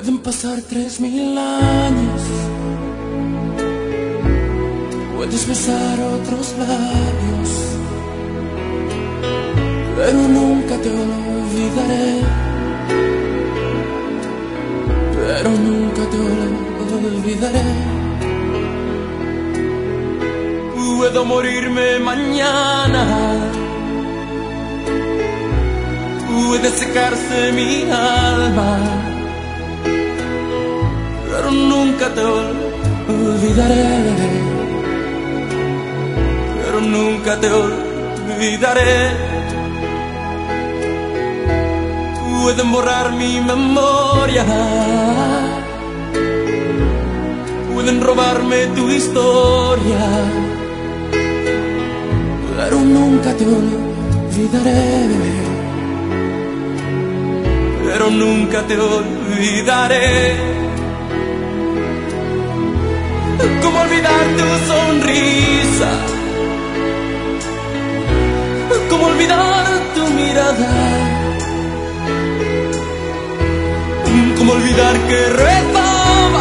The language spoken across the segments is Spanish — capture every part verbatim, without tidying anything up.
Pueden pasar tres mil años, puedes besar otros labios, pero nunca te olvidaré, pero nunca te olvidaré. Puedo morirme mañana, puede secarse mi alma, pero nunca te olvidaré, pero nunca te olvidaré. Pueden borrar mi memoria, pueden robarme tu historia, pero nunca te olvidaré, pero nunca te olvidaré. ¿Cómo olvidar tu sonrisa? ¿Cómo olvidar tu mirada? ¿Cómo olvidar que rezaba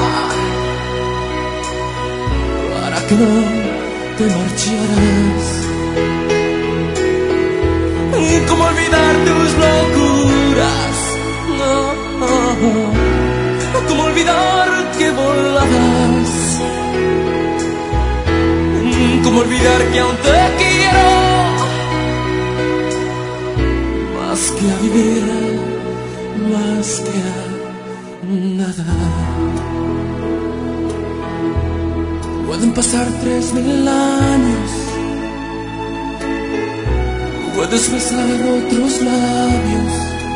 para que no te marcharas? ¿Cómo olvidar tus locuras? No, no. ¿Cómo olvidar que volabas? ¿Cómo olvidar que aún te quiero más que a vivir, más que a nada? Pueden pasar tres mil años, puedes besar otros labios,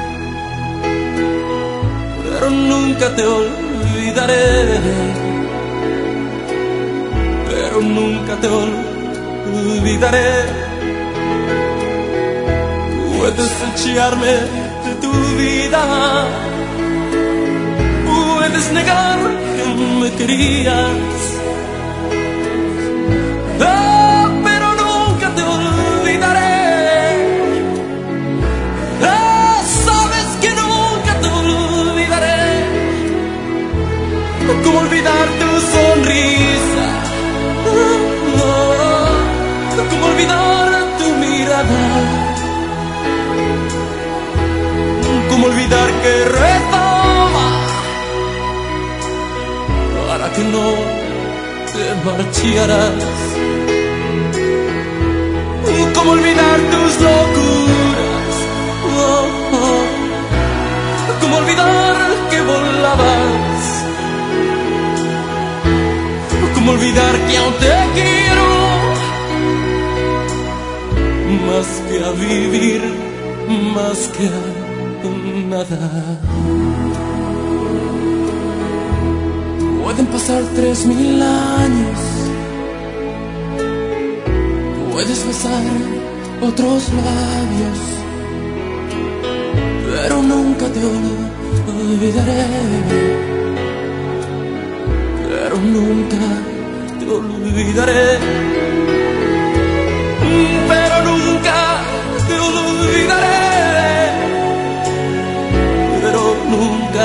pero nunca te olvidaré, pero nunca te olvidaré. Puedes echarme de tu vida, puedes negar que me querías, ah, pero nunca te olvidaré. Ah, sabes que nunca te olvidaré. ¿Cómo olvidar tu sonrisa? ¿Cómo olvidar tu mirada? ¿Cómo olvidar que rezaba para que no te marcharas? ¿Cómo olvidar tus locuras? Oh, oh. ¿Cómo olvidar que volabas? ¿Cómo olvidar que aún te quiero más que a vivir, más que a nada? Pueden pasar tres mil años, puedes besar otros labios, pero nunca te olvidaré, pero nunca te olvidaré, pero nunca te olvidaré, pero nunca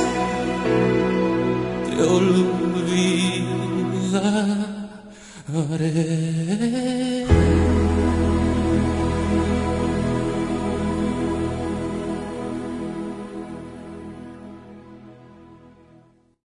te olvidaré.